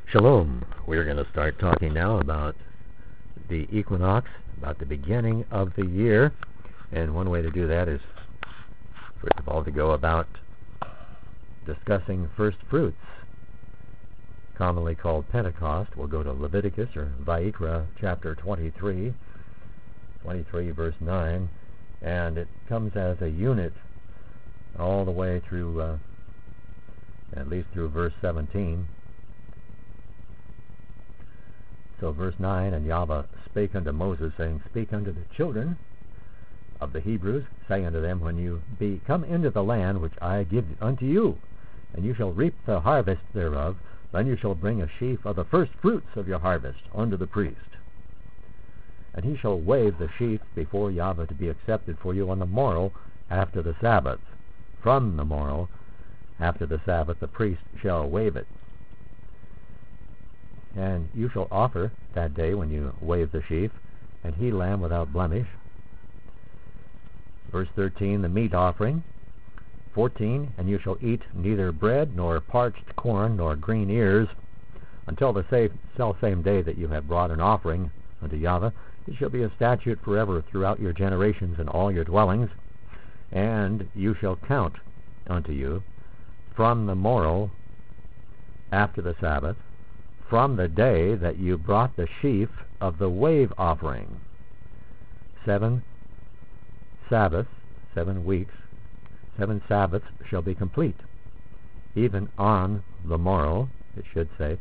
Shalom. We're going to start talking now about the equinox, about the beginning of the year. And one way to do that is, first of all, to go about discussing first fruits, commonly called Pentecost. We'll go to Leviticus, or Vayikra, chapter 23 verse 9, and it comes as a unit all the way through, at least through verse 17. So verse 9, and Yahweh spake unto Moses, saying, Speak unto the children of the Hebrews, say unto them, When you be come into the land which I give unto you, and you shall reap the harvest thereof, then you shall bring a sheaf of the first fruits of your harvest unto the priest. And he shall wave the sheaf before Yahweh to be accepted for you on the morrow after the Sabbath. From the morrow after the Sabbath the priest shall wave it. And you shall offer that day, when you wave the sheaf, an he lamb without blemish. Verse 13, the meat offering. 14, and you shall eat neither bread, nor parched corn, nor green ears, until the selfsame day that you have brought an offering unto Yahweh. It shall be a statute forever throughout your generations in all your dwellings. And you shall count unto you from the morrow after the Sabbath, from the day that you brought the sheaf of the wave offering. 7 Sabbaths, 7 weeks, 7 Sabbaths shall be complete. Even on the morrow, it should say.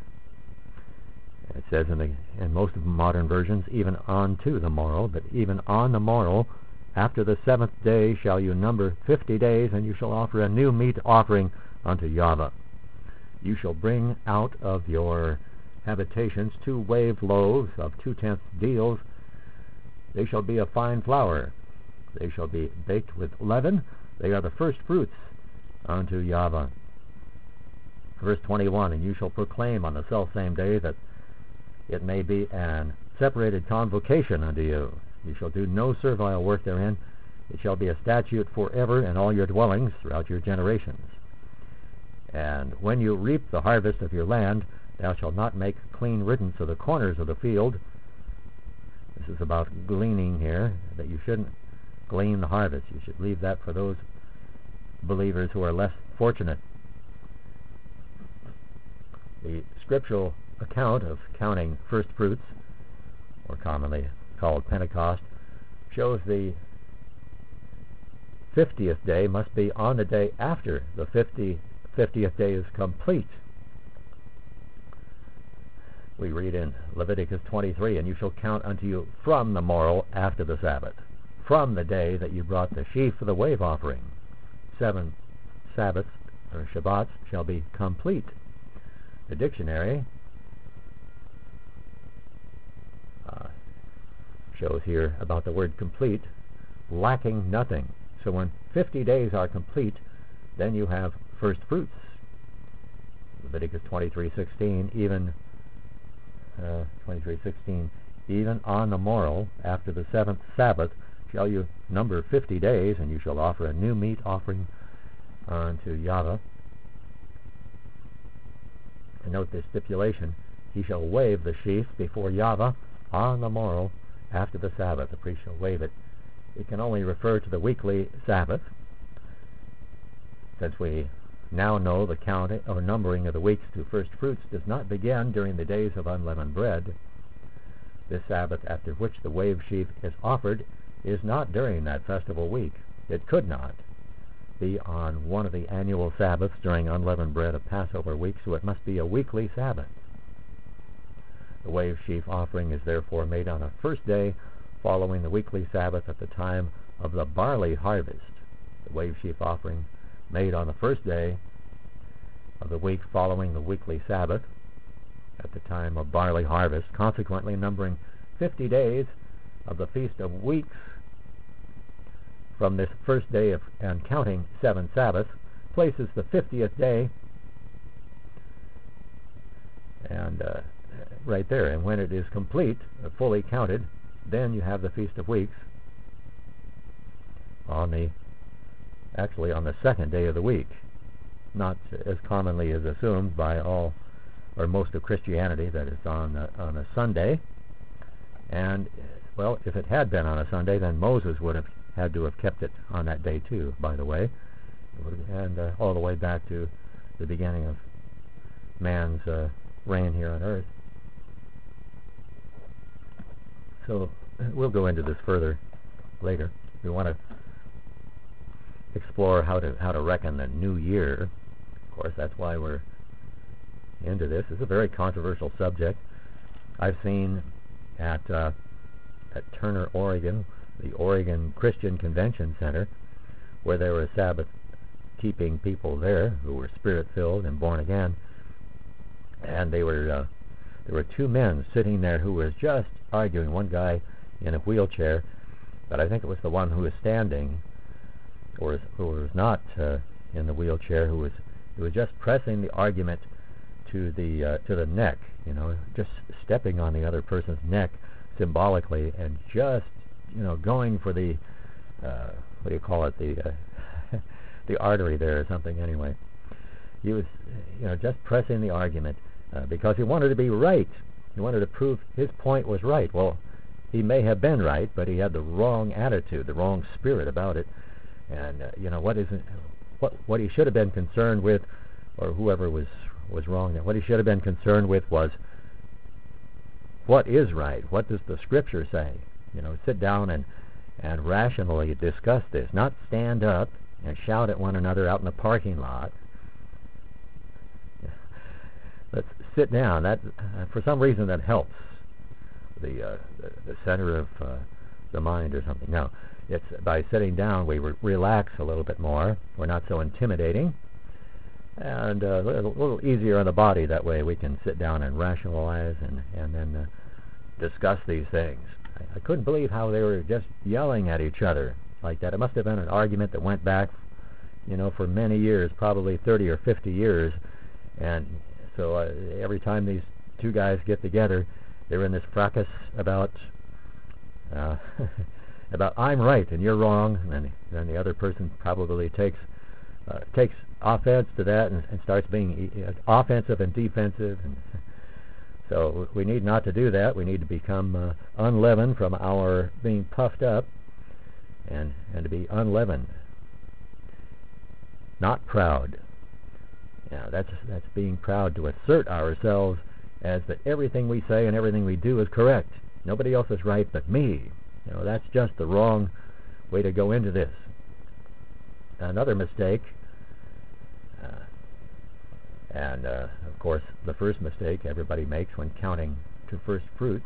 It says in most of the modern versions, even unto the morrow, but even on the morrow, after the 7th day shall you number 50 days, and you shall offer a new meat offering unto Yahweh. You shall bring out of your habitations 2 waved loaves of 2/10 deals. They shall be of fine flour. They shall be baked with leaven. They are the first fruits unto Yahweh. Verse 21, and you shall proclaim on the selfsame day that it may be an separated convocation unto you. You shall do no servile work therein. It shall be a statute forever in all your dwellings throughout your generations. And when you reap the harvest of your land, thou shalt not make clean riddance of the corners of the field. This is about gleaning here, that you shouldn't glean the harvest. You should leave that for those believers who are less fortunate. The scriptural account of counting first fruits, or commonly called Pentecost, shows the 50th day must be on the day after the 50th day is complete. We read in Leviticus 23, and you shall count unto you from the morrow after the Sabbath, from the day that you brought the sheaf for the wave offering. 7 Sabbaths, or Shabbats, shall be complete. The dictionary shows here about the word complete, lacking nothing. So when 50 days are complete, then you have first fruits. Leviticus 23:16, even 23:16, even on the morrow after the 7th Sabbath shall you number 50 days, and you shall offer a new meat offering unto Yahweh. And note this stipulation: he shall wave the sheaf before Yahweh on the morrow after the Sabbath. The priest shall wave it. It can only refer to the weekly Sabbath, since we now know the count or numbering of the weeks to first fruits does not begin during the days of unleavened bread. This Sabbath after which the wave sheaf is offered is not during that festival week. It could not be on one of the annual Sabbaths during unleavened bread of Passover week, so it must be a weekly Sabbath. The wave sheaf offering is therefore made on a first day following the weekly Sabbath at the time of the barley harvest. The wave sheaf offering made on the first day of the week following the weekly Sabbath at the time of barley harvest, consequently numbering 50 days of the Feast of Weeks from this first day of, and counting 7 Sabbaths, places the 50th day and right there. And when it is complete, fully counted, then you have the Feast of Weeks on the second day of the week, not as commonly is assumed by all or most of Christianity, that it's on a Sunday. And, well, if it had been on a Sunday, then Moses would have had to have kept it on that day too, by the way, and all the way back to the beginning of man's reign here on earth. So we'll go into this further later. We want to explore how to reckon the new year. Of course, that's why we're into this. It's a very controversial subject. I've seen at Turner, Oregon, the Oregon Christian Convention Center, where there were Sabbath-keeping people there who were Spirit-filled and born again, and there were two men sitting there who was just arguing. One guy in a wheelchair, but I think it was the one who was standing, or who was not in the wheelchair, who was just pressing the argument to the neck, just stepping on the other person's neck symbolically, and just going for the what do you call it, the artery there or something. Anyway, he was just pressing the argument because he wanted to be right. He wanted to prove his point was right. Well, he may have been right, but he had the wrong attitude, the wrong spirit about it. And what he should have been concerned with, or whoever was wrong there, what he should have been concerned with was, what is right? What does the Scripture say? Sit down and rationally discuss this, not stand up and shout at one another out in the parking lot. Let's sit down. That for some reason that helps the center of the mind or something. No, it's by sitting down we relax a little bit more. We're not so intimidating, and a little easier on the body. That way we can sit down and rationalize and then discuss these things. I couldn't believe how they were just yelling at each other like that. It must have been an argument that went back, for many years, probably 30 or 50 years. And so every time these two guys get together, they're in this fracas about I'm right and you're wrong, and then the other person probably takes offense to that and starts being offensive and defensive. And so we need not to do that. We need to become unleavened from our being puffed up, and to be unleavened, not proud. That's being proud to assert ourselves as that everything we say and everything we do is correct. Nobody else is right but me. That's just the wrong way to go into this. Another mistake, and of course the first mistake everybody makes when counting to first fruits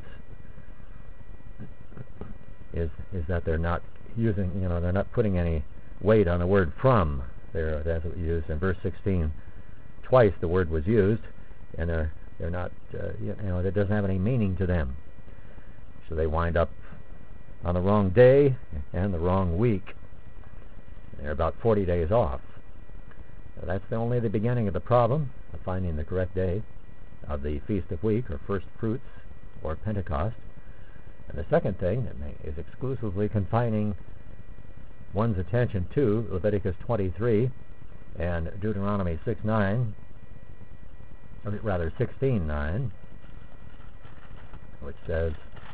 is that they're not using, they're not putting any weight on the word from. That's what we used in verse 16. Twice the word was used, and they're not, it doesn't have any meaning to them. So they wind up on the wrong day and the wrong week. They're about 40 days off. So that's only the beginning of the problem of finding the correct day of the Feast of Week, or First Fruits, or Pentecost. And the second thing that is exclusively confining one's attention to Leviticus 23 and Deuteronomy 6:9, or rather 16:9, which says,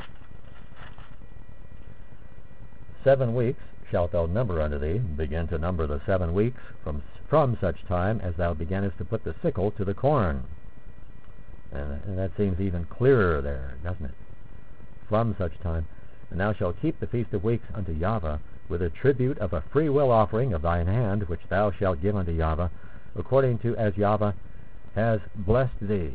7 weeks shalt thou number unto thee, begin to number the 7 weeks from such time as thou beginnest to put the sickle to the corn. And that seems even clearer there, doesn't it? From such time. And thou shalt keep the Feast of Weeks unto Yahweh, with a tribute of a free will offering of thine hand, which thou shalt give unto Yahweh, according to as Yahweh has blessed thee.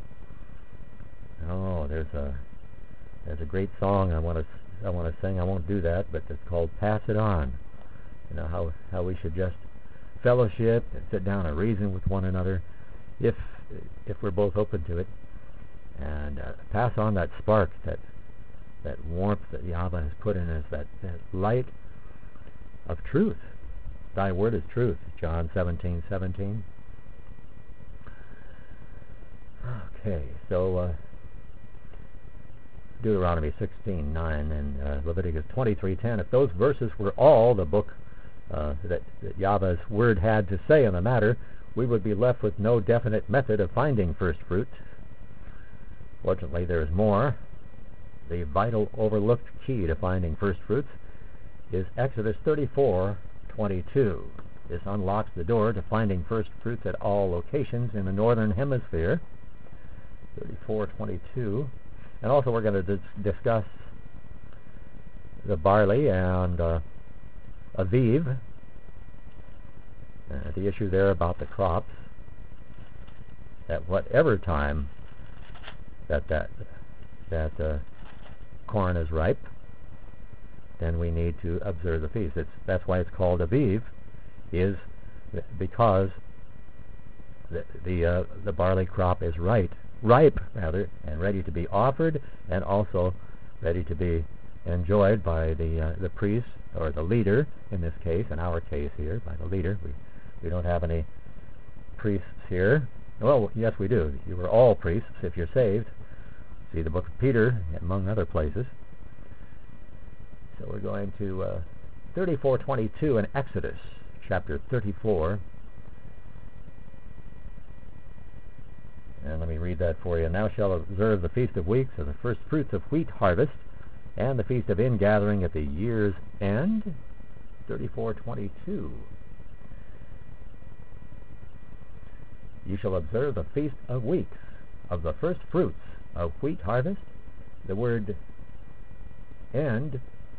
Oh, there's a great song I want to sing. I won't do that, but it's called "Pass It On." How we should just fellowship and sit down and reason with one another, if we're both open to it, and pass on that spark, that warmth that Yahweh has put in us, that light of truth. Thy word is truth, John 17:17. Okay, so Deuteronomy 16:9 and Leviticus 23:10. If those verses were all the book that Yahweh's word had to say on the matter, we would be left with no definite method of finding first fruits Fortunately, there is more. The vital overlooked key to finding first fruits is Exodus 34:22. This unlocks the door to finding first fruits at all locations in the northern hemisphere. 34:22. And also we're going to discuss the barley and Aviv, the issue there about the crops. At whatever time that corn is ripe, then we need to observe the feast. That's why it's called Aviv, is because the barley crop is ripe, and ready to be offered, and also ready to be enjoyed by the priest or the leader. In this case, in our case here, by the leader. We don't have any priests here. Well, yes, we do. You are all priests if you're saved. See the book of Peter, among other places. So we're going to 34:22 in Exodus, chapter 34. And let me read that for you. "And thou shalt observe the Feast of Weeks, of the first fruits of wheat harvest, and the Feast of Ingathering at the year's end." 34:22. "You shall observe the Feast of Weeks, of the first fruits of wheat harvest." The word end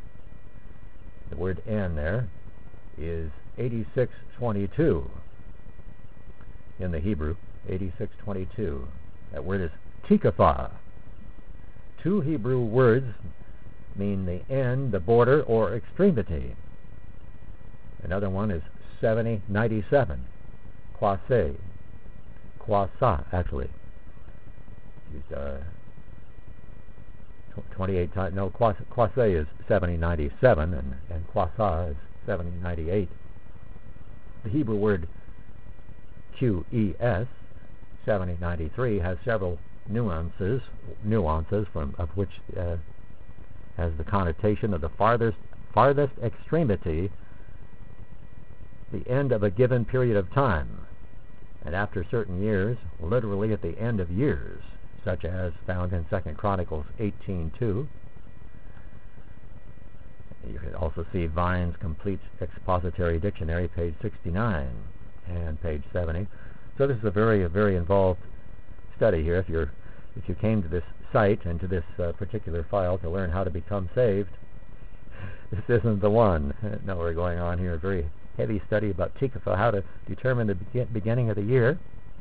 there is 86:22 in the Hebrew. 86:22. That word is tikafah. Two Hebrew words mean the end, the border, or extremity. Another one is 7097. Quaseh. Quasa, actually. Used 28 times. No, quaseh is 7097, and quasa is 7098. The Hebrew word QES, 7093, has several nuances of which has the connotation of the farthest extremity, the end of a given period of time, and after certain years, literally at the end of years, such as found in 2 Chronicles 18:2. You can also see Vine's Complete Expository Dictionary, page 69 and page 70. So this is a very, very involved study here. If you came to this site and to this particular file to learn how to become saved, this isn't the one. No, we're going on here a very heavy study about tikafah, how to determine the beginning of the year,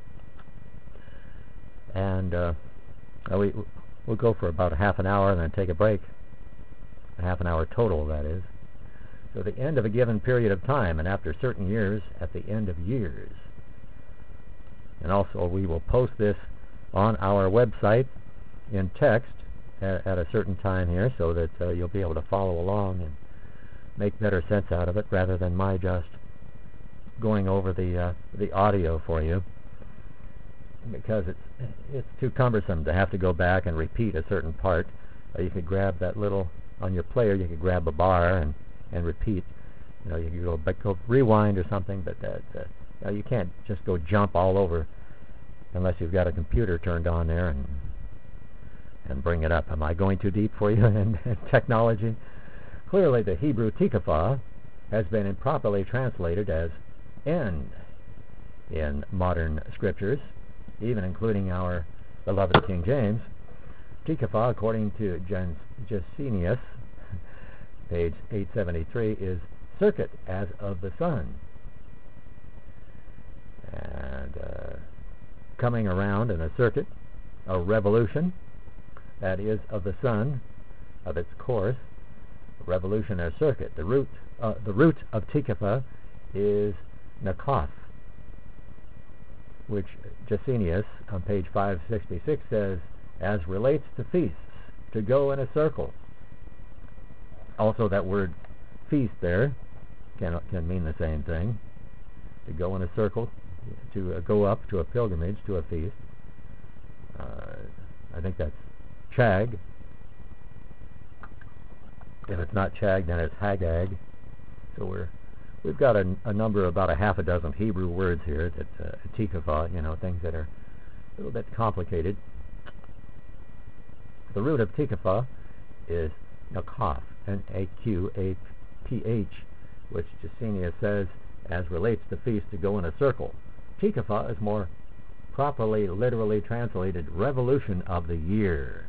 and we'll go for about a half an hour and then take a break. A half an hour total, that is. So the end of a given period of time, and after certain years, at the end of years. And also we will post this on our website in text at a certain time here, so that you'll be able to follow along and make better sense out of it, rather than my just going over the audio for you, because it's too cumbersome to have to go back and repeat a certain part. You could grab that little on your player. You could grab a bar and repeat. You could go rewind or something, but you can't just go jump all over unless you've got a computer turned on there and bring it up. Am I going too deep for you in technology? Clearly, the Hebrew tikafah has been improperly translated as end in modern scriptures, even including our beloved King James. Tikafah, according to Gesenius, page 873, is circuit as of the sun. And coming around in a circuit, a revolution, that is, of the sun, of its course, revolution or circuit. The root of tikafah is nakaf, which Gesenius on page 566 says, as relates to feasts, to go in a circle. Also, that word feast there can mean the same thing, to go in a circle, to go up to a pilgrimage, to a feast. I think that's Chag. If it's not Chag, then it's Hagag. So we've got a number, about a half a dozen Hebrew words here, that tikafah, things that are a little bit complicated. The root of Tikva is Nakaf, N-A-Q-A-P-H, which Gesenius says, as relates the feast, to go in a circle. Tikva is more properly literally translated revolution of the year.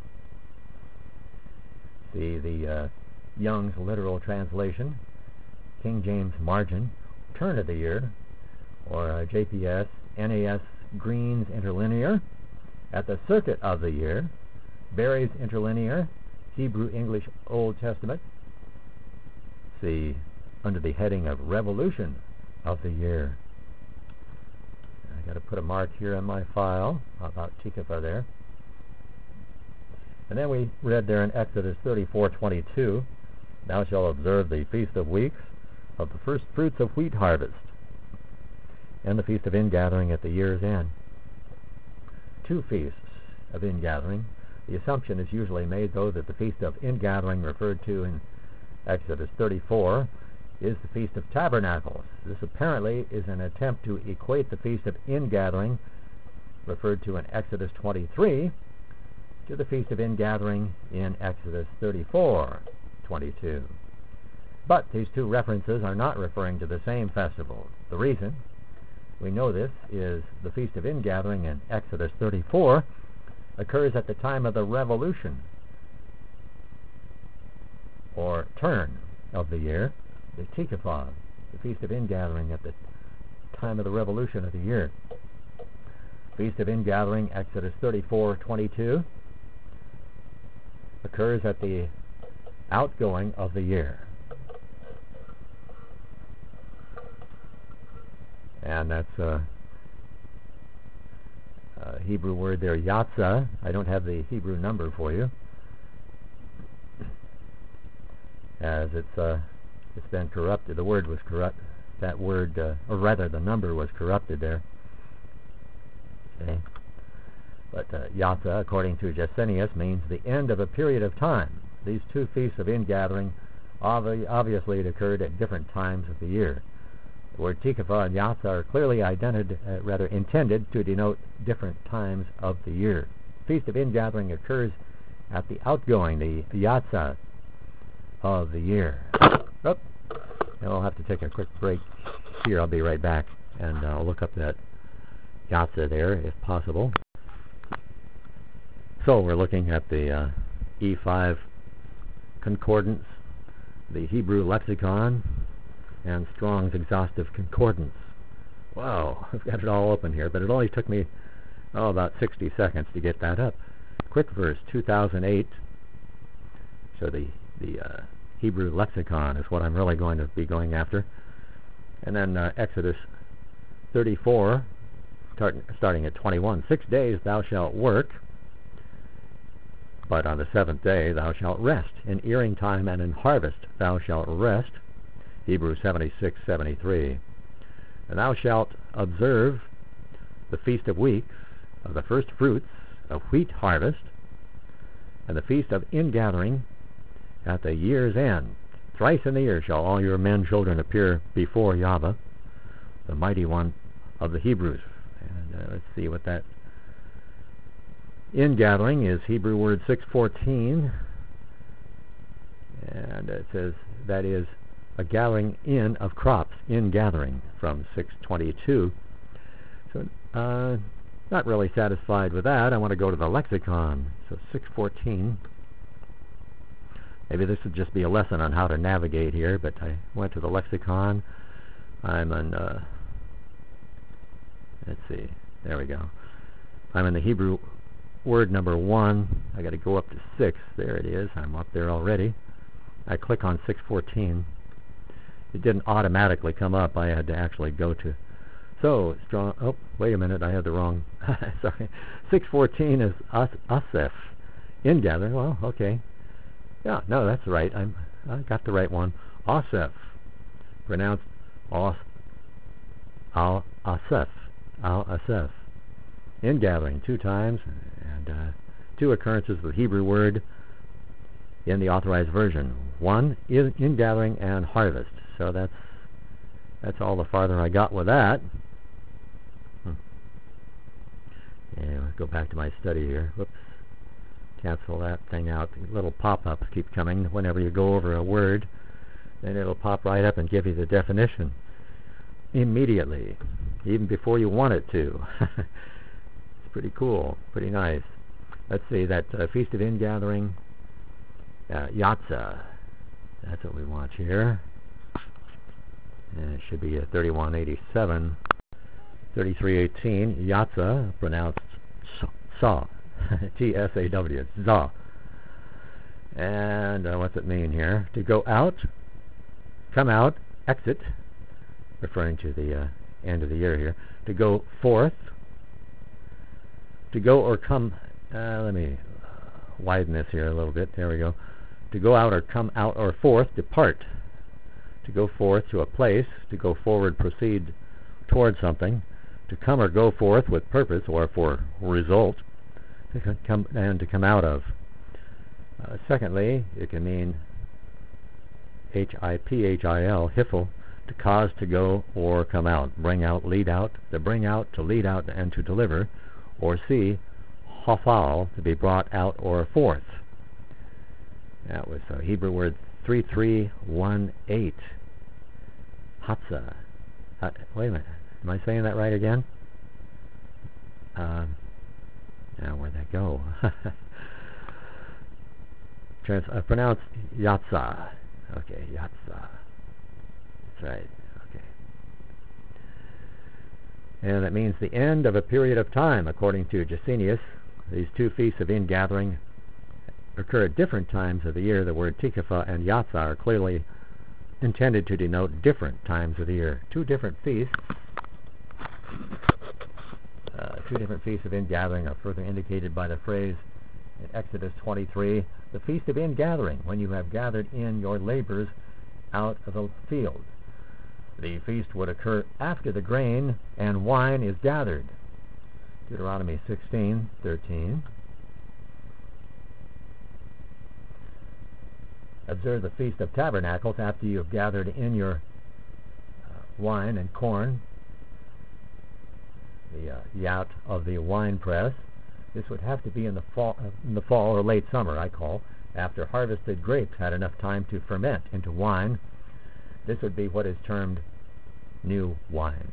See the Young's literal translation, King James margin, turn of the year, or JPS, NAS Green's interlinear, at the circuit of the year, Barry's interlinear, Hebrew English Old Testament. See, under the heading of revolution of the year. I got to put a mark here on my file about Tikva there. And then we read there in Exodus 34:22, thou shalt observe the Feast of Weeks of the first fruits of wheat harvest, and the Feast of Ingathering at the year's end. Two feasts of ingathering. The assumption is usually made, though, that the Feast of Ingathering referred to in Exodus 34 is the Feast of Tabernacles. This apparently is an attempt to equate the Feast of Ingathering, referred to in Exodus 23, to the Feast of Ingathering in Exodus 34:22. But these two references are not referring to the same festival. The reason we know this is the Feast of Ingathering in Exodus 34 occurs at the time of the revolution, or turn of the year, the Tikva, the Feast of Ingathering at the time of the revolution of the year. Feast of Ingathering, Exodus 34:22, occurs at the outgoing of the year. And that's a Hebrew word there, yatzah. I don't have the Hebrew number for you, as it's been corrupted. The word was corrupt. That word, or rather, the number was corrupted there. Okay. But yatzah, according to Gesenius, means the end of a period of time. These two feasts of ingathering, obviously, it occurred at different times of the year. The word Tikva and yatzah are clearly intended to denote different times of the year. Feast of Ingathering occurs at the outgoing, the yatzah of the year. And I'll have to take a quick break here. I'll be right back, and I'll look up that yatzah there, if possible. So we're looking at the E5 Concordance, the Hebrew Lexicon, and Strong's Exhaustive Concordance. Wow, I've got it all open here, but it only took me about 60 seconds to get that up. Quick verse, 2008. So the Hebrew Lexicon is what I'm really going to be going after. And then Exodus 34, starting at 21. 6 days thou shalt work, but on the seventh day thou shalt rest. In earing time and in harvest thou shalt rest. Hebrews 76:73. And thou shalt observe the Feast of Weeks of the first fruits of wheat harvest, and the Feast of Ingathering at the year's end. Thrice in the year shall all your men children appear before Yahweh, the mighty one of the Hebrews. And let's see what that ingathering is. Hebrew word 614, and it says that is a gathering in of crops, ingathering, from 622. So not really satisfied with that. I want to go to the lexicon. So 614. Maybe this would just be a lesson on how to navigate here, but I went to the lexicon. I'm on, let's see, there we go. I'm in the Hebrew word number 1. I got to go up to 6. There it is. I'm up there already. I click on 614. It didn't automatically come up. I had to actually go to. So strong. Oh, wait a minute. I had the wrong. Sorry. 614 is Aseph. Ingathering. Well, okay. Yeah, no, that's right. I got the right one. Aseph, pronounced Al-Aseph. Al-Aseph. Ingathering 2 times, and 2 occurrences of the Hebrew word in the Authorized Version. 1 is ingathering and harvest. So that's all the farther I got with that. And let's go back to my study here. Whoops. cancel that thing out. The little pop-ups keep coming whenever you go over a word, and it'll pop right up and give you the definition immediately, even before you want it to. It's pretty cool, pretty nice. Let's see, that Feast of Ingathering, Yatzah. That's what we want here. And it should be 3187, 3318. Yatzah, pronounced Saw. T-S-A-W. Zah. And what's it mean here? To go out, come out, exit, referring to the end of the year here. To go forth, to go or come. Let me widen this here a little bit. There we go. To go out or come out or forth, depart. To go forth to a place, to go forward, proceed toward something. To come or go forth with purpose or for result. To come and to come out of. Secondly, it can mean H-I-P-H-I-L, hiphil, to cause to go or come out. Bring out, lead out, to bring out, to lead out, and to deliver. Or C, hafal, to be brought out or forth. That was a Hebrew word 3318. Hatzah. Wait a minute. Am I saying that right again? Now, where'd that go? Pronounced Yatzah. Okay, Yatzah. That's right. Okay. And that means the end of a period of time, according to Gesenius. These two feasts of ingathering occur at different times of the year. The word Tikva and Yatzah are clearly intended to denote different times of the year. Two different feasts of ingathering are further indicated by the phrase in Exodus 23, the feast of ingathering, when you have gathered in your labors out of the field. The feast would occur after the grain and wine is gathered. Deuteronomy 16:13. Observe the Feast of Tabernacles after you have gathered in your wine and corn, the out of the wine press. This would have to be in the fall or late summer, I call, after harvested grapes had enough time to ferment into wine. This would be what is termed new wine.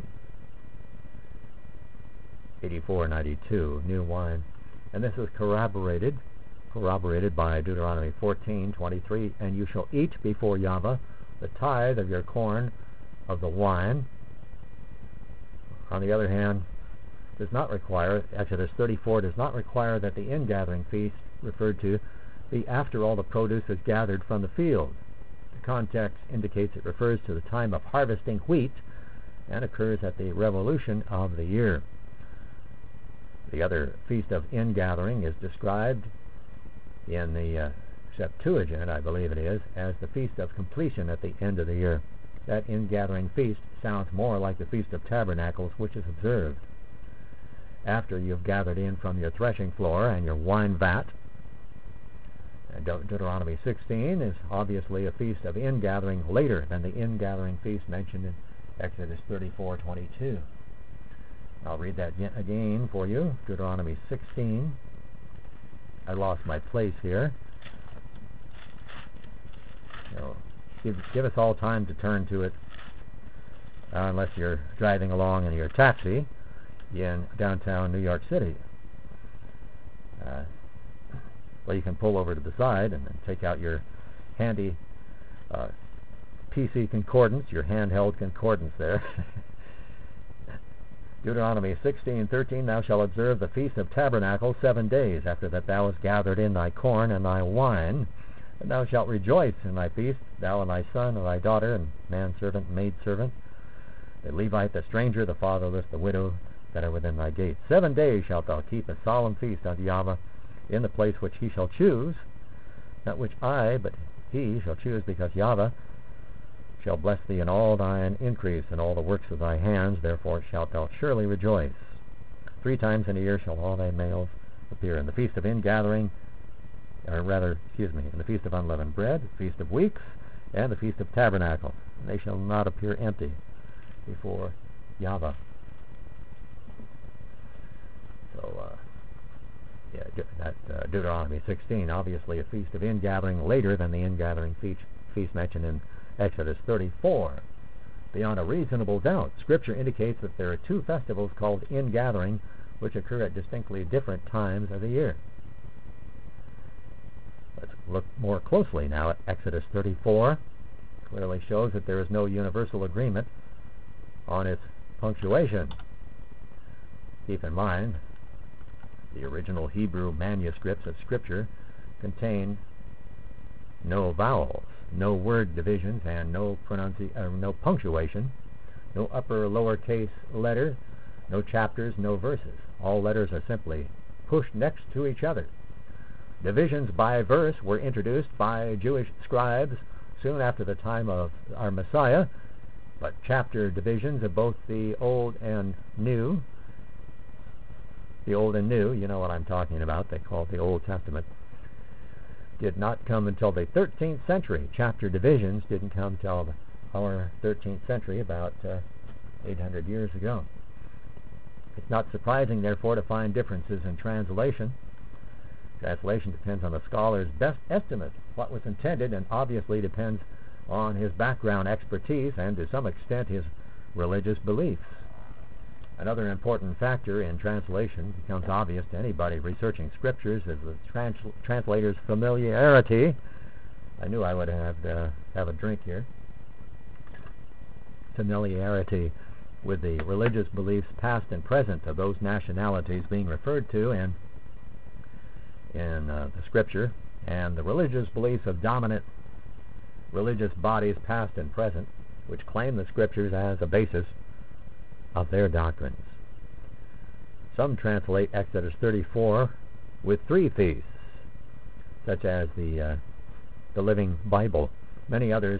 8492, new wine. And this is corroborated by Deuteronomy 14:23, and you shall eat before Yahweh the tithe of your corn of the wine. On the other hand, does not require, Exodus 34 does not require that the ingathering feast referred to be after all the produce is gathered from the field. The context indicates it refers to the time of harvesting wheat and occurs at the revolution of the year. The other feast of ingathering is described in the Septuagint, I believe it is, as the Feast of Completion at the end of the year. That ingathering feast sounds more like the Feast of Tabernacles, which is observed after you've gathered in from your threshing floor and your wine vat. Deuteronomy 16 is obviously a feast of ingathering later than the ingathering feast mentioned in Exodus 34:22. I'll read that again for you. Deuteronomy 16. I lost my place here. So give us all time to turn to it, unless you're driving along in your taxi in downtown New York City. Well, you can pull over to the side and then take out your handy PC concordance, your handheld concordance there. Deuteronomy 16:13, thou shalt observe the Feast of Tabernacles 7 days. After that thou hast gathered in thy corn and thy wine, and thou shalt rejoice in thy feast, thou and thy son and thy daughter, and manservant and maidservant, the Levite, the stranger, the fatherless, the widow, that are within thy gates. 7 days shalt thou keep a solemn feast unto Yahweh in the place which he shall choose, not which I, but he shall choose, because Yahweh shall bless thee in all thine increase and all the works of thy hands. Therefore shalt thou surely rejoice. 3 times in a year shall all thy males appear in the Feast of Ingathering, in the Feast of Unleavened Bread, the Feast of Weeks, and the Feast of Tabernacles. And they shall not appear empty before Yahweh. So, Deuteronomy 16, obviously a feast of ingathering later than the ingathering feast mentioned in Exodus 34. Beyond a reasonable doubt, Scripture indicates that there are two festivals called ingathering which occur at distinctly different times of the year. Let's look more closely now at Exodus 34. Clearly shows that there is no universal agreement on its punctuation. Keep in mind, the original Hebrew manuscripts of Scripture contain no vowels, no word divisions, and no punctuation, no upper or lower case letters, no chapters, no verses. All letters are simply pushed next to each other. Divisions by verse were introduced by Jewish scribes soon after the time of our Messiah, but chapter divisions of both the Old and New, you know what I'm talking about, they call it the Old Testament, did not come until the 13th century. Chapter divisions didn't come until our 13th century, about 800 years ago. It's not surprising, therefore, to find differences in translation. Translation depends on the scholar's best estimate of what was intended, and obviously depends on his background expertise and, to some extent, his religious beliefs. Another important factor in translation becomes obvious to anybody researching Scriptures is the translator's familiarity. I knew I would have a drink here. Familiarity with the religious beliefs past and present of those nationalities being referred to in the Scripture, and the religious beliefs of dominant religious bodies past and present, which claim the Scriptures as a basis of their doctrines. Some translate Exodus 34 with 3 feasts, such as the Living Bible. Many others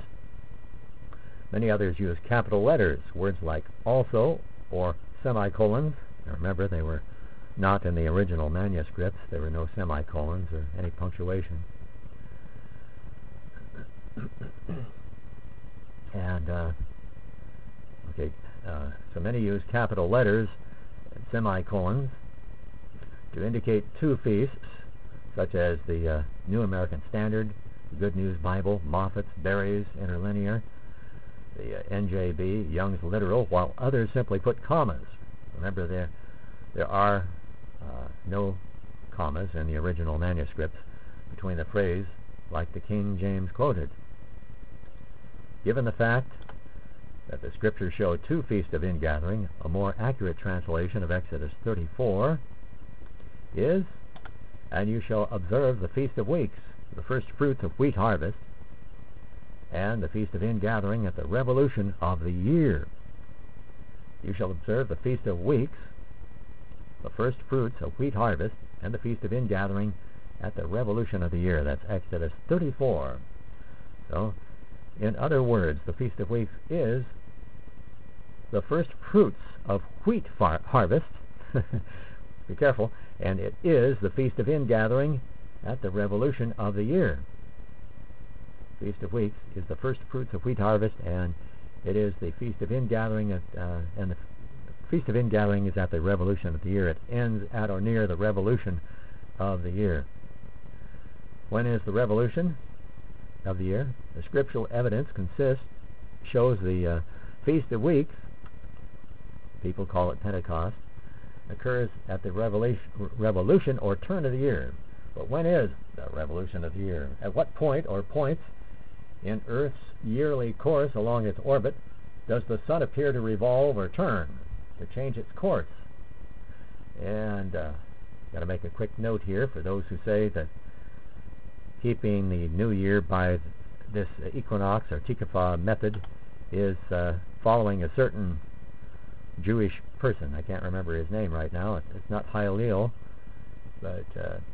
use capital letters, words like also or semicolons. Now remember, they were not in the original manuscripts. There were no semicolons or any punctuation. And so many use capital letters and semicolons to indicate 2 feasts, such as the New American Standard, the Good News Bible, Moffat's, Berry's Interlinear, the NJB, Young's Literal, while others simply put commas. Remember, there are no commas in the original manuscripts between the phrase like the King James quoted. Given the fact that the Scriptures show 2 feasts of ingathering, a more accurate translation of Exodus 34 is, "And you shall observe the Feast of Weeks, the first fruits of wheat harvest, and the Feast of Ingathering at the revolution of the year." You shall observe the Feast of Weeks, the first fruits of wheat harvest, and the Feast of Ingathering at the revolution of the year. That's Exodus 34. So, in other words, the Feast of Weeks is the first fruits of wheat harvest. Be careful. And it is the Feast of Ingathering at the revolution of the year. Feast of Weeks is the first fruits of wheat harvest, and it is the Feast of Ingathering and the Feast of Ingathering is at the revolution of the year. It ends at or near the revolution of the year. When is the revolution of the year? The scriptural evidence shows the Feast of Weeks, people call it Pentecost, occurs at the revolution or turn of the year. But when is the revolution of the year? At what point or points in Earth's yearly course along its orbit does the sun appear to revolve or turn, to change its course? And got to make a quick note here for those who say that keeping the new year by this equinox or tikva method is following a certain Jewish person. I can't remember his name right now. It's not Hillel, but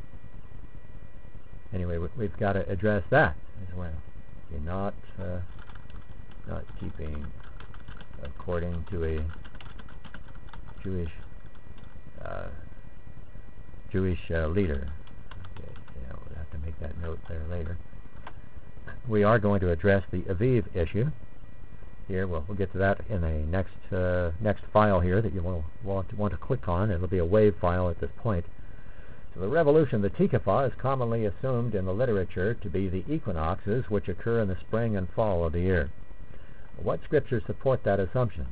anyway, we've got to address that as well. You're not keeping according to a Jewish leader. Okay, yeah, we'll have to make that note there later. We are going to address the Aviv issue here. We'll get to that in a next file here that you will want to click on. It'll be a WAV file at this point. So the revolution of the Tikva is commonly assumed in the literature to be the equinoxes which occur in the spring and fall of the year. What scriptures support that assumption?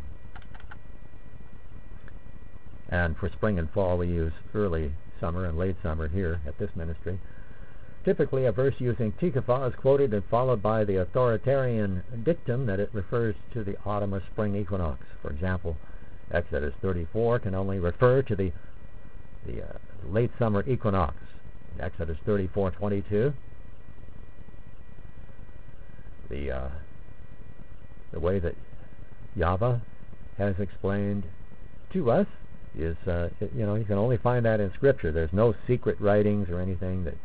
And for spring and fall we use early summer and late summer here at this ministry. Typically a verse using Tikva is quoted and followed by the authoritarian dictum that it refers to the autumn or spring equinox. For example, Exodus 34 can only refer to the late summer equinox. Exodus 34:22. The way that Yahweh has explained to us is, you can only find that in Scripture. There's no secret writings or anything that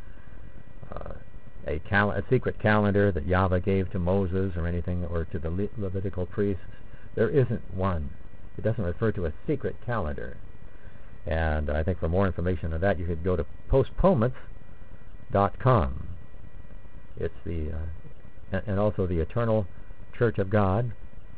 a secret calendar that Yahweh gave to Moses or anything, or to the Levitical priests. There isn't one. It doesn't refer to a secret calendar. And I think for more information on that, you could go to postponements.com. It's the and also the Eternal Church of God.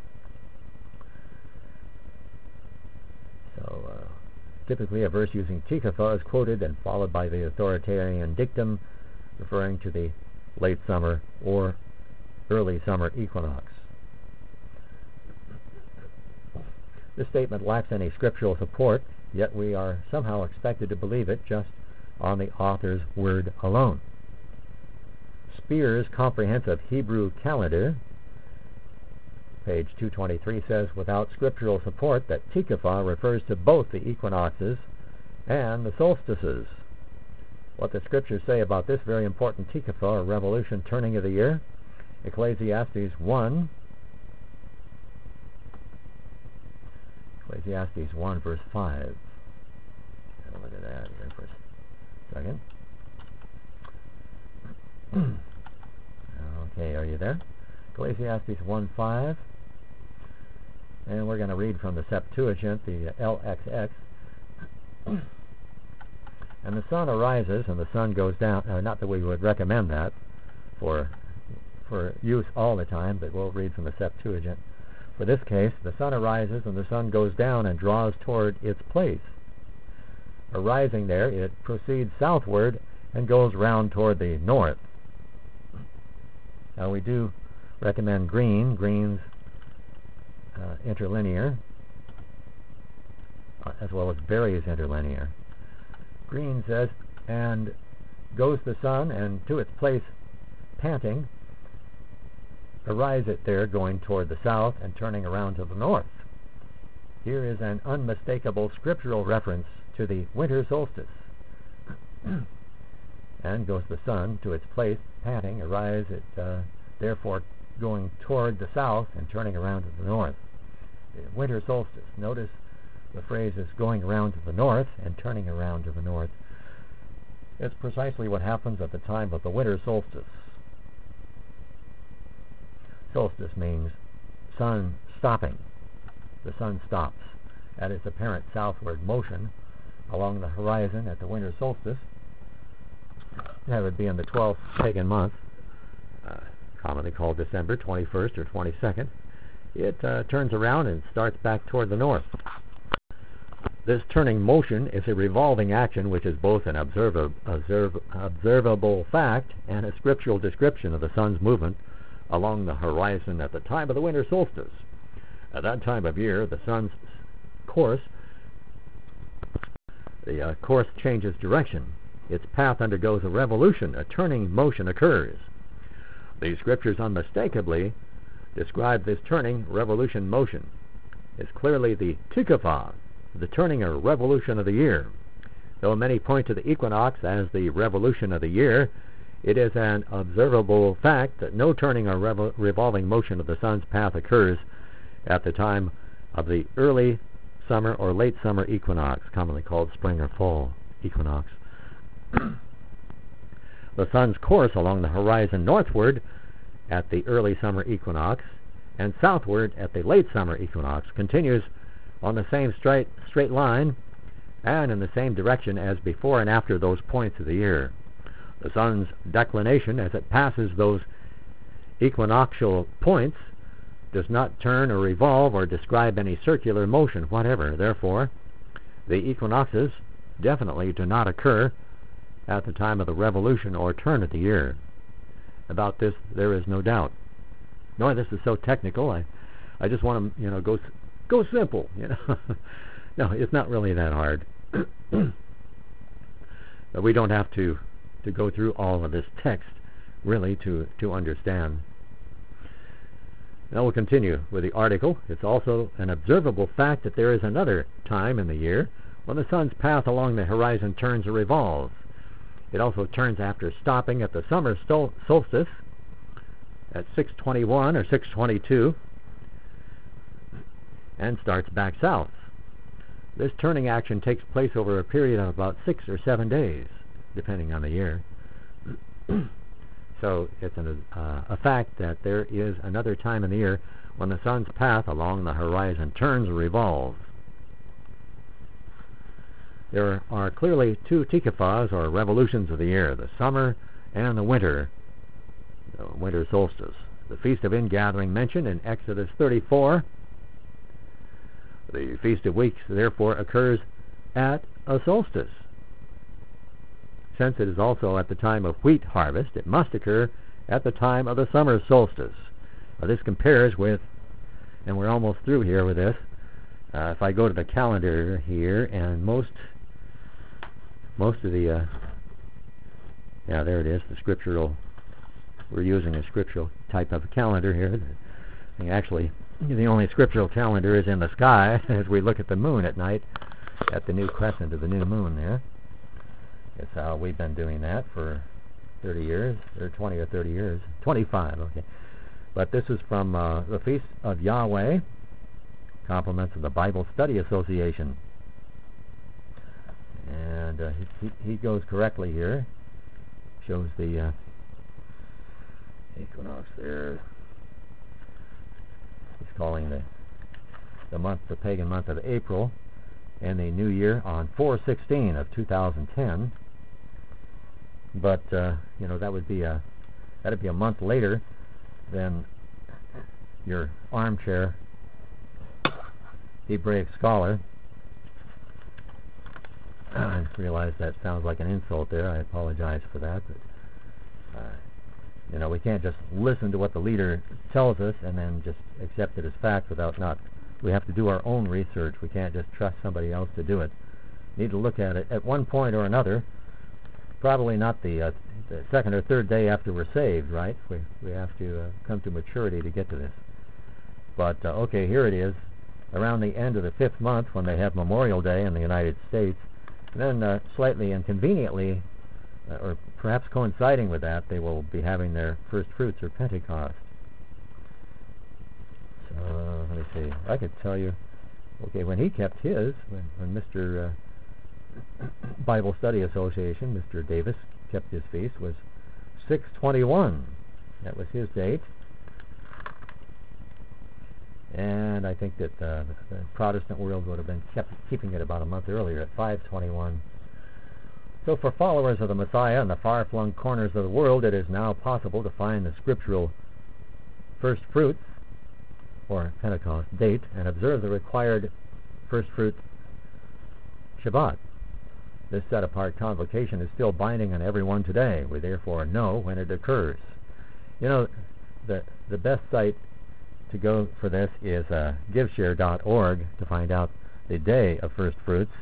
So typically a verse using Tikva is quoted and followed by the authoritarian dictum referring to the late summer or early summer equinox. This statement lacks any scriptural support, yet we are somehow expected to believe it just on the author's word alone. Spear's Comprehensive Hebrew Calendar, page 223, says, without scriptural support, that Tikva refers to both the equinoxes and the solstices. What the scriptures say about this very important Tikva, or revolution turning of the year, Ecclesiastes 1, verse 5. Have a look at that here for a second. Okay, are you there? Ecclesiastes 1:5. And we're going to read from the Septuagint, the LXX. And the sun arises and the sun goes down. Not that we would recommend that for use all the time, but we'll read from the Septuagint. For this case, the sun arises and the sun goes down and draws toward its place. Arising there, it proceeds southward and goes round toward the north. Now we do recommend Green's interlinear, as well as Berry's interlinear. Green says, and goes the sun, and to its place panting, arise it there, going toward the south and turning around to the north. Here is an unmistakable scriptural reference to the winter solstice. And goes the sun to its place panting, arise it therefore going toward the south and turning around to the north. The winter solstice. Notice the phrase is going around to the north and turning around to the north. It's precisely what happens at the time of the winter solstice. Solstice means sun stopping. The sun stops at its apparent southward motion along the horizon at the winter solstice. That would be in the 12th pagan month, commonly called December 21st or 22nd. It turns around and starts back toward the north. This turning motion is a revolving action which is both an observable fact and a scriptural description of the sun's movement along the horizon at the time of the winter solstice. At that time of year, the sun's course changes direction. Its path undergoes a revolution. A turning motion occurs. The scriptures unmistakably describe this turning revolution motion. It's clearly the Tikva, the turning or revolution of the year. Though many point to the equinox as the revolution of the year, it is an observable fact that no turning or revolving motion of the sun's path occurs at the time of the early summer or late summer equinox, commonly called spring or fall equinox. The sun's course along the horizon northward at the early summer equinox and southward at the late summer equinox continues on the same straight line and in the same direction as before and after those points of the year. The sun's declination as it passes those equinoctial points does not turn or revolve or describe any circular motion whatever. Therefore, the equinoxes definitely do not occur at the time of the revolution or turn of the year. About this, there is no doubt. No, this is so technical. I just want to, go simple. No, it's not really that hard. But we don't have to go through all of this text really to understand. Now we'll continue with the article. It's also an observable fact that there is another time in the year when the sun's path along the horizon turns or revolves. It also turns after stopping at the summer solstice at 6:21 or 6:22 and starts back south. This turning action takes place over a period of about 6 or 7 days, depending on the year. So it's a fact that there is another time in the year when the sun's path along the horizon turns or revolves. There are clearly two tikafas, or revolutions of the year, the summer and the winter solstice. The Feast of Ingathering mentioned in Exodus 34. The Feast of Weeks, therefore, occurs at a solstice. Since it is also at the time of wheat harvest, it must occur at the time of the summer solstice. This compares with, and we're almost through here with this, if I go to the calendar here, and most of the, there it is, the scriptural, we're using a scriptural type of calendar here. Actually, the only scriptural calendar is in the sky as we look at the moon at night, at the new crescent of the new moon there. It's how we've been doing that for 30 years, or 20 or 30 years. 25, okay. But this is from the Feast of Yahweh, compliments of the Bible Study Association. And he goes correctly here. Shows the equinox there. He's calling the month, the pagan month of April, and the new year on 4/16 of 2010. But that'd be a month later than your armchair Hebraic scholar. I realize that sounds like an insult there. I apologize for that. But we can't just listen to what the leader tells us and then just accept it as fact we have to do our own research. We can't just trust somebody else to do it. We need to look at it at one point or another. Probably not the second or third day after we're saved, right? We have to come to maturity to get to this. But okay, here it is. Around the end of the 5th month, when they have Memorial Day in the United States, and then slightly inconveniently, or perhaps coinciding with that, they will be having their first fruits or Pentecost. So let me see. I could tell you. Okay, when he kept his, when Mr. Bible Study Association, Mr. Davis, kept his feast, was 6/21. That was his date. And I think that the Protestant world would have been keeping it about a month earlier at 5/21. So for followers of the Messiah in the far-flung corners of the world, it is now possible to find the scriptural first fruits, or Pentecost date, and observe the required first fruit Shabbat. This set-apart convocation is still binding on everyone today. We therefore know when it occurs. The best site to go for this is giveshare.org to find out the day of first fruits.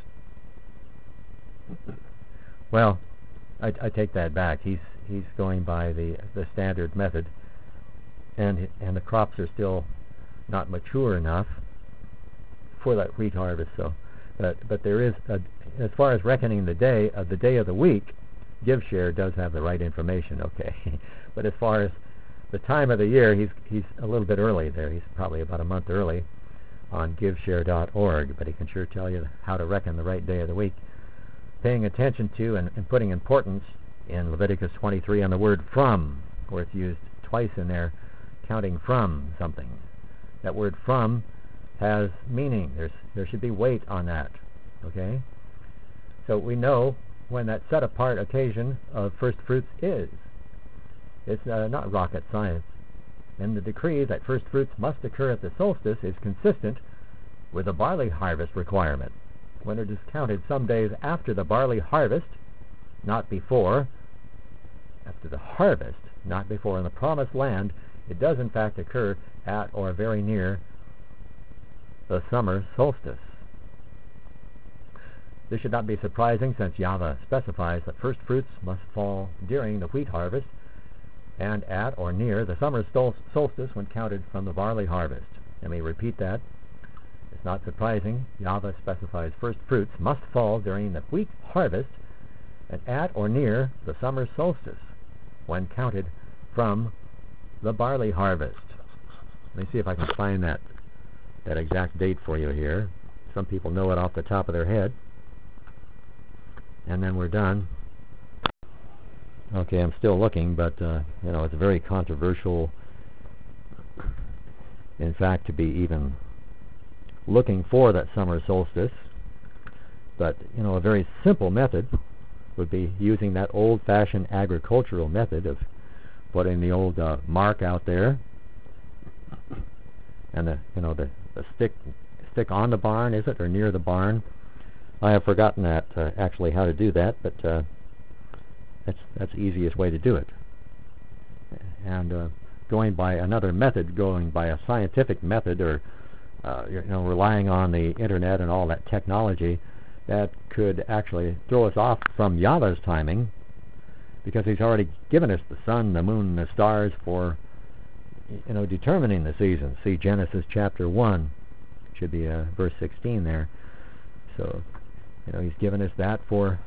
Well, I take that back. He's going by the standard method, and the crops are still not mature enough for that wheat harvest. So, but there is, as far as reckoning the day of the week, GiveShare does have the right information. Okay, but as far as the time of the year, he's a little bit early there. He's probably about a month early on giveshare.org, but he can sure tell you how to reckon the right day of the week. Paying attention to and putting importance in Leviticus 23 on the word from, where it's used twice in there, counting from something. That word from has meaning. There should be weight on that. Okay? So we know when that set-apart occasion of first fruits is. It's not rocket science. And the decree that first fruits must occur at the solstice is consistent with the barley harvest requirement. when it is counted some days after the barley harvest, not before. After the harvest, not before. In the promised land, it does in fact occur at or very near the summer solstice. This should not be surprising, since Yahweh specifies that first fruits must fall during the wheat harvest and at or near the summer solstice when counted from the barley harvest. Let me repeat that. It's not surprising. Yahweh specifies first fruits must fall during the wheat harvest and at or near the summer solstice when counted from the barley harvest. Let me see if I can find that exact date for you here. Some people know it off the top of their head. And then we're done. Okay, I'm still looking, but it's very controversial, in fact, to be even looking for that summer solstice. But a very simple method would be using that old-fashioned agricultural method of putting the old mark out there, and the stick on the barn, is it, or near the barn? I have forgotten that actually how to do that, but that's the easiest way to do it. And going by another method, going by a scientific method, or relying on the internet and all that technology, that could actually throw us off from Yahweh's timing, because He's already given us the sun, the moon, and the stars for determining the seasons. See Genesis chapter 1, should be verse 16 there. So He's given us that for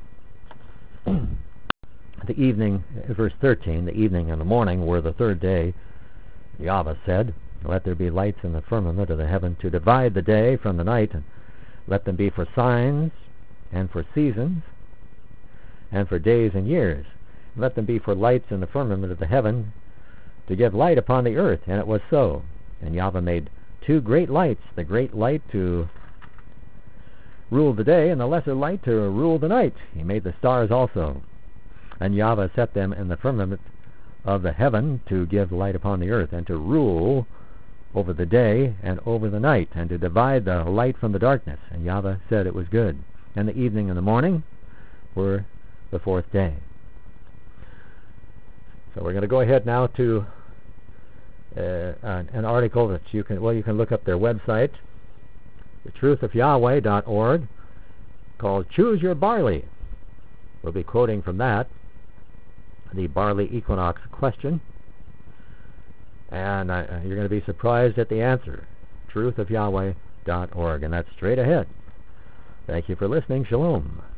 the evening. Verse 13, the evening and the morning were the third day. Yahweh said, let there be lights in the firmament of the heaven to divide the day from the night, and let them be for signs and for seasons and for days and years. Let them be for lights in the firmament of the heaven to give light upon the earth. And it was so. And Yahweh made two great lights, the great light to rule the day, and the lesser light to rule the night. He made the stars also. And Yahweh set them in the firmament of the heaven to give light upon the earth, and to rule over the day and over the night, and to divide the light from the darkness. And Yahweh said it was good. And the evening and the morning were the fourth day. So we're going to go ahead now to an article that you can look up their website, thetruthofyahweh.org, called Choose Your Barley. We'll be quoting from that, the barley equinox question, and you're going to be surprised at the answer. Truthofyahweh.org, and that's straight ahead. Thank you for listening. Shalom.